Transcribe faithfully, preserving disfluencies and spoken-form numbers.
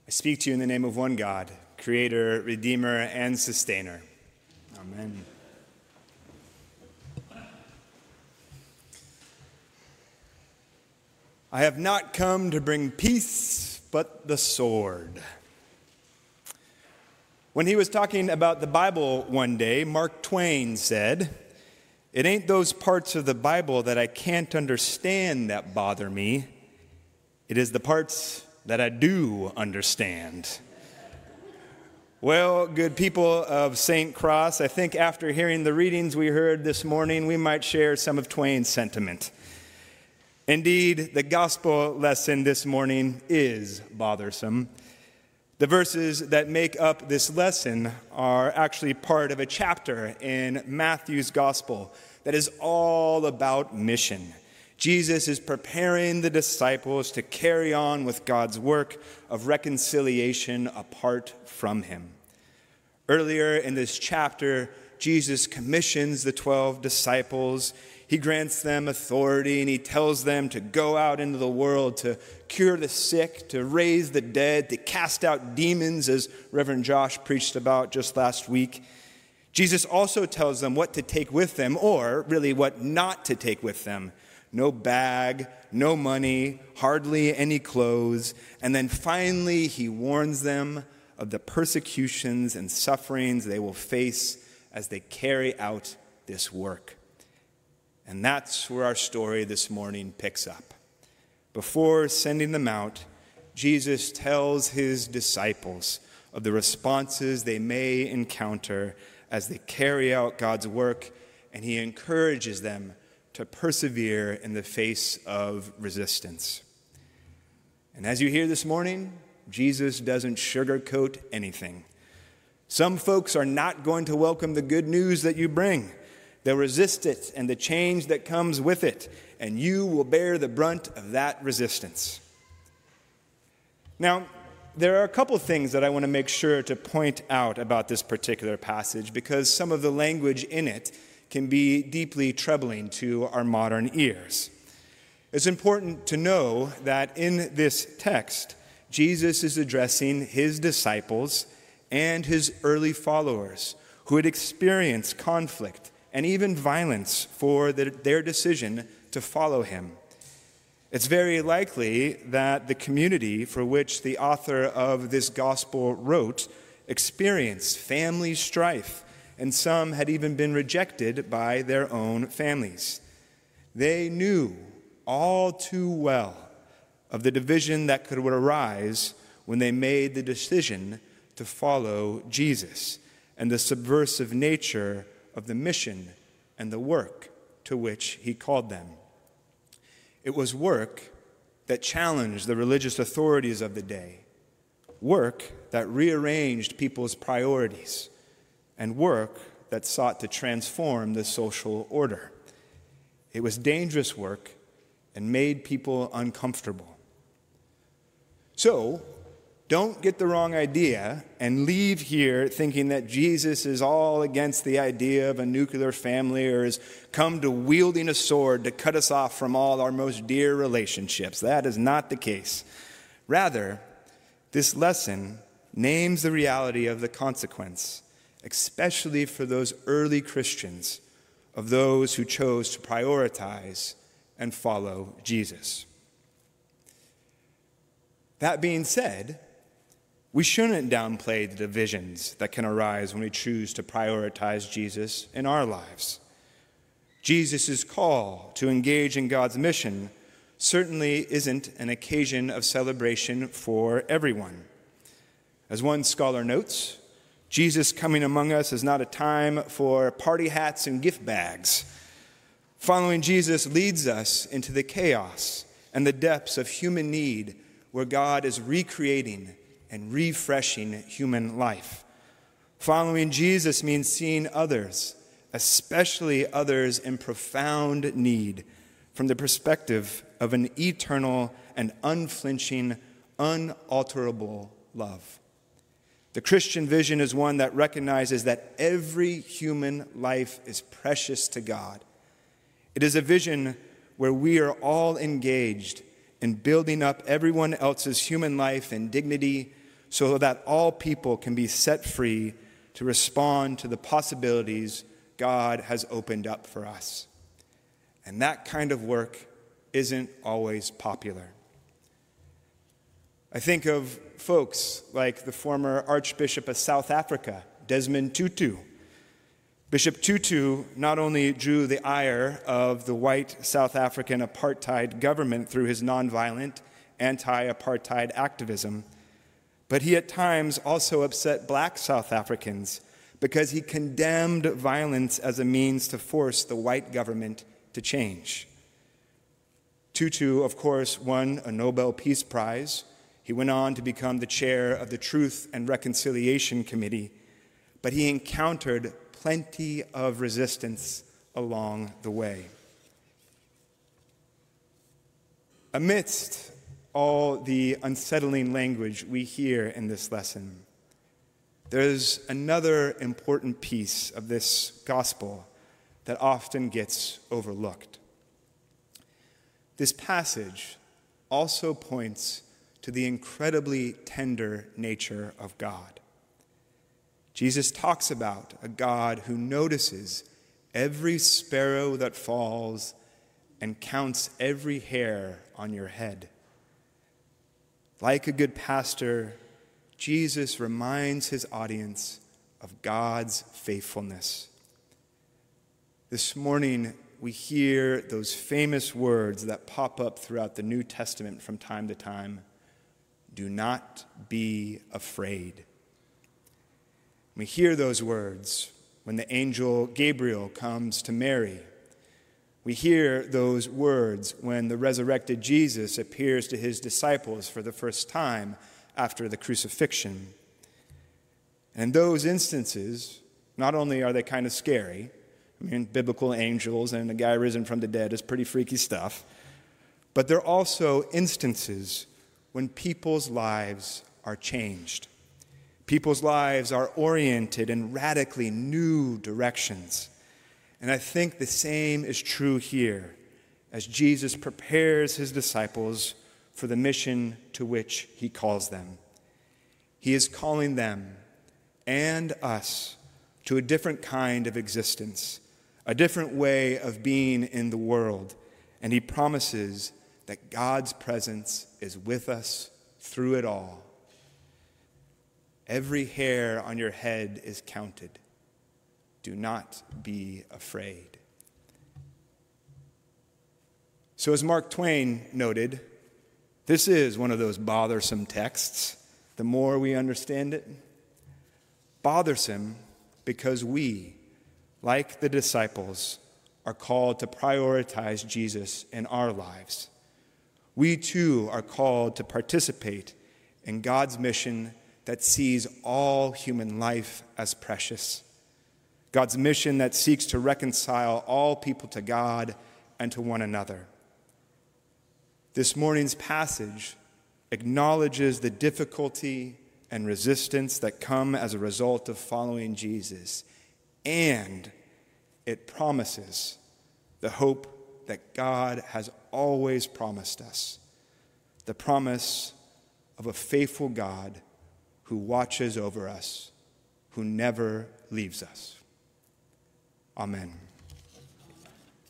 I speak to you in the name of one God, Creator, Redeemer, and Sustainer. Amen. I have not come to bring peace, but the sword. When he was talking about the Bible one day, Mark Twain said, "It ain't those parts of the Bible that I can't understand that bother me. It is the parts that I do understand." Well, good people of Saint Cross, I think after hearing the readings we heard this morning, we might share some of Twain's sentiment. Indeed, the gospel lesson this morning is bothersome. The verses that make up this lesson are actually part of a chapter in Matthew's gospel that is all about mission. Jesus is preparing the disciples to carry on with God's work of reconciliation apart from him. Earlier in this chapter, Jesus commissions the twelve disciples. He grants them authority, and he tells them to go out into the world to cure the sick, to raise the dead, to cast out demons, as Reverend Josh preached about just last week. Jesus also tells them what to take with them, or really what not to take with them. No bag, no money, hardly any clothes. And then finally, he warns them of the persecutions and sufferings they will face as they carry out this work. And that's where our story this morning picks up. Before sending them out, Jesus tells his disciples of the responses they may encounter as they carry out God's work, and he encourages them to persevere in the face of resistance. And as you hear this morning, Jesus doesn't sugarcoat anything. Some folks are not going to welcome the good news that you bring. They'll resist it and the change that comes with it, and you will bear the brunt of that resistance. Now, there are a couple things that I want to make sure to point out about this particular passage, because some of the language in it can be deeply troubling to our modern ears. It's important to know that in this text, Jesus is addressing his disciples and his early followers who had experienced conflict and even violence for their decision to follow him. It's very likely that the community for which the author of this gospel wrote experienced family strife, and some had even been rejected by their own families. They knew all too well of the division that could arise when they made the decision to follow Jesus and the subversive nature of the mission and the work to which he called them. It was work that challenged the religious authorities of the day, work that rearranged people's priorities, and work that sought to transform the social order. It was dangerous work and made people uncomfortable. So, don't get the wrong idea and leave here thinking that Jesus is all against the idea of a nuclear family or has come to wielding a sword to cut us off from all our most dear relationships. That is not the case. Rather, this lesson names the reality of the consequence, especially for those early Christians, of those who chose to prioritize and follow Jesus. That being said, we shouldn't downplay the divisions that can arise when we choose to prioritize Jesus in our lives. Jesus' call to engage in God's mission certainly isn't an occasion of celebration for everyone. As one scholar notes, Jesus coming among us is not a time for party hats and gift bags. Following Jesus leads us into the chaos and the depths of human need, where God is recreating and refreshing human life. Following Jesus means seeing others, especially others in profound need, from the perspective of an eternal and unflinching, unalterable love. The Christian vision is one that recognizes that every human life is precious to God. It is a vision where we are all engaged in building up everyone else's human life and dignity, so that all people can be set free to respond to the possibilities God has opened up for us. And that kind of work isn't always popular. I think of folks like the former Archbishop of South Africa, Desmond Tutu. Bishop Tutu not only drew the ire of the white South African apartheid government through his nonviolent anti-apartheid activism, but he at times also upset black South Africans because he condemned violence as a means to force the white government to change. Tutu, of course, won a Nobel Peace Prize. He went on to become the chair of the Truth and Reconciliation Committee, but he encountered plenty of resistance along the way. Amidst all the unsettling language we hear in this lesson, there's another important piece of this gospel that often gets overlooked. This passage also points to the incredibly tender nature of God. Jesus talks about a God who notices every sparrow that falls and counts every hair on your head. Like a good pastor, Jesus reminds his audience of God's faithfulness. This morning, we hear those famous words that pop up throughout the New Testament from time to time. Do not be afraid. We hear those words when the angel Gabriel comes to Mary. We hear those words when the resurrected Jesus appears to his disciples for the first time after the crucifixion. And in those instances, not only are they kind of scary, I mean, biblical angels and a guy risen from the dead is pretty freaky stuff, but they're also instances when people's lives are changed. People's lives are oriented in radically new directions. And I think the same is true here as Jesus prepares his disciples for the mission to which he calls them. He is calling them and us to a different kind of existence, a different way of being in the world. And he promises that God's presence is with us through it all. Every hair on your head is counted. Do not be afraid. So as Mark Twain noted, this is one of those bothersome texts, the more we understand it. Bothersome because we, like the disciples, are called to prioritize Jesus in our lives. We too are called to participate in God's mission that sees all human life as precious. God's mission that seeks to reconcile all people to God and to one another. This morning's passage acknowledges the difficulty and resistance that come as a result of following Jesus, and it promises the hope that God has always promised us, the promise of a faithful God who watches over us, who never leaves us. Amen.